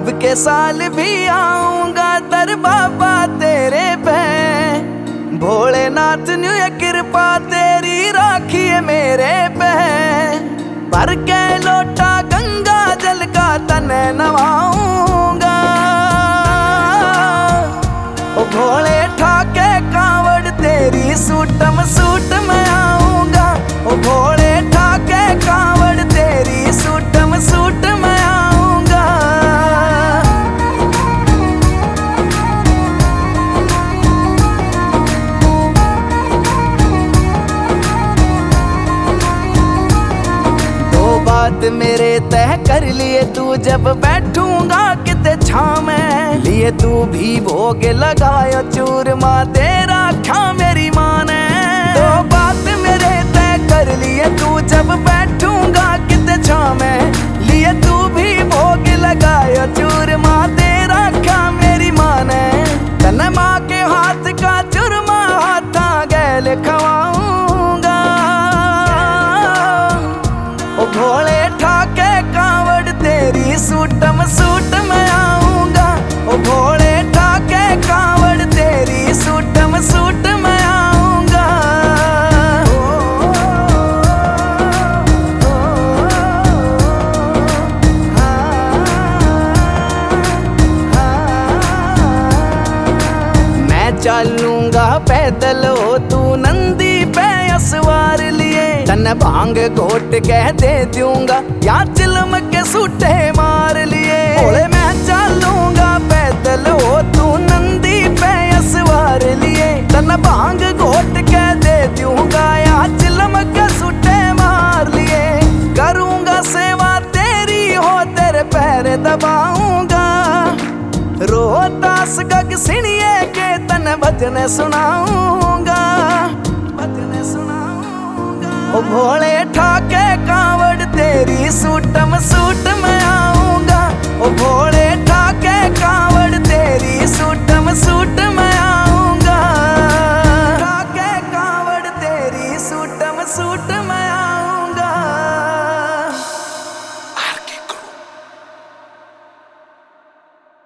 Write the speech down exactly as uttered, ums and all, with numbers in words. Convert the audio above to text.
अब के साल भी आऊंगा दर बाबा तेरे पे। भोलेनाथ न्यू ये कृपा तेरी राखी है मेरे पे। भर के लोटा गंगा जल का तने नवाऊंगा। ओ भोले ठाके कावड़ तेरी सूटम सूट में आऊंगा। ओ भोले ठाके कावड़ तेरी सूटम सूट में आऊंगा। दो बात मेरे तय कर लिए तू जब बैठूंगा किते छाव में। लिए तू भी भोग लगायो चूरमा तेरा खा मेरी माँ ने। दो बात मेरे तय कर लिए तू जब बैठूंगा किते छाव में। लिए तू भी भोग लगायो चूरमा तेरा खा मेरी माँ ने। तन माँ के हाथ का चूरमा हाथा गैल खवाऊंगा। ओ भोले ठाके कावड़ तेरी सूटम सूट में आऊंगा। ओ भोले ठाके कावड़ तेरी सूटम सूट में आऊंगा। मैं चलूंगा पैदल हो तू नंदी पे सवार लिए। तन भांग घोट कह दे दूंगा या चिलम के सूटे मार लिए। भोले मैं चलूंगा पैदल हो तू नंदी पे सवार लिए। तन भांग घोट कह दे दूंगा या चिलम के सूटे मार लिए। करूंगा सेवा तेरी हो तेरे पैर दबाऊंगा। रोहतास गग सिणिए के तन भजन सुनाऊंगा। भजन सुनाऊंगा। ओ भोले ठाके कावड़ तेरी सूटम सूट में आऊंगा। ओ भोले ठाके कावड़ तेरी सूटम सूट